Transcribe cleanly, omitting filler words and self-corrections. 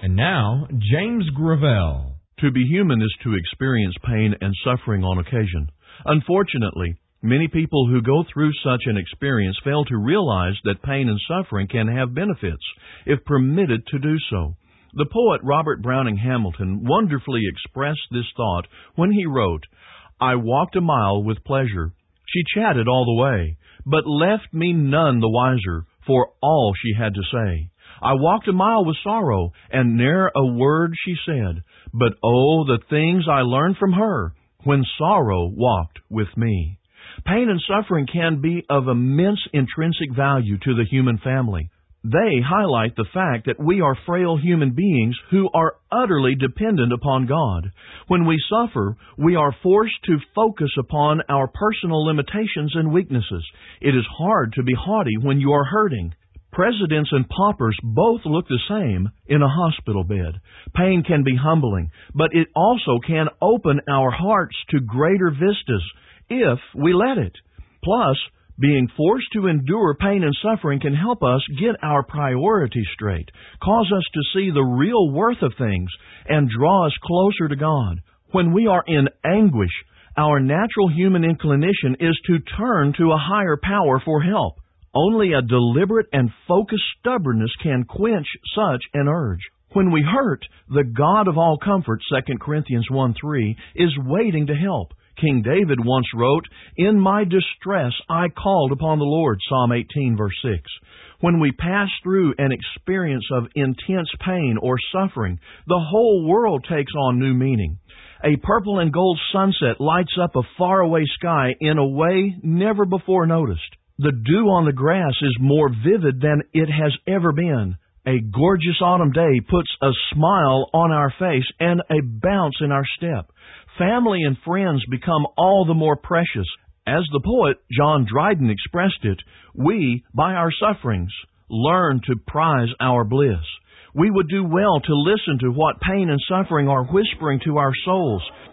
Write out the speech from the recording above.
And now, James Gravel. To be human is to experience pain and suffering on occasion. Unfortunately, many people who go through such an experience fail to realize that pain and suffering can have benefits, if permitted to do so. The poet Robert Browning Hamilton wonderfully expressed this thought when he wrote, "I walked a mile with pleasure. She chatted all the way, but left me none the wiser for all she had to say. I walked a mile with sorrow, and ne'er a word she said, but oh, the things I learned from her when sorrow walked with me." Pain and suffering can be of immense intrinsic value to the human family. They highlight the fact that we are frail human beings who are utterly dependent upon God. When we suffer, we are forced to focus upon our personal limitations and weaknesses. It is hard to be haughty when you are hurting. Presidents and paupers both look the same in a hospital bed. Pain can be humbling, but it also can open our hearts to greater vistas if we let it. Plus, being forced to endure pain and suffering can help us get our priorities straight, cause us to see the real worth of things, and draw us closer to God. When we are in anguish, our natural human inclination is to turn to a higher power for help. Only a deliberate and focused stubbornness can quench such an urge. When we hurt, the God of all comfort, 2 Corinthians 1:3, is waiting to help. King David once wrote, "In my distress I called upon the Lord," Psalm 18, verse 6. When we pass through an experience of intense pain or suffering, the whole world takes on new meaning. A purple and gold sunset lights up a faraway sky in a way never before noticed. The dew on the grass is more vivid than it has ever been. A gorgeous autumn day puts a smile on our face and a bounce in our step. Family and friends become all the more precious. As the poet John Dryden expressed it, we, by our sufferings, learn to prize our bliss. We would do well to listen to what pain and suffering are whispering to our souls,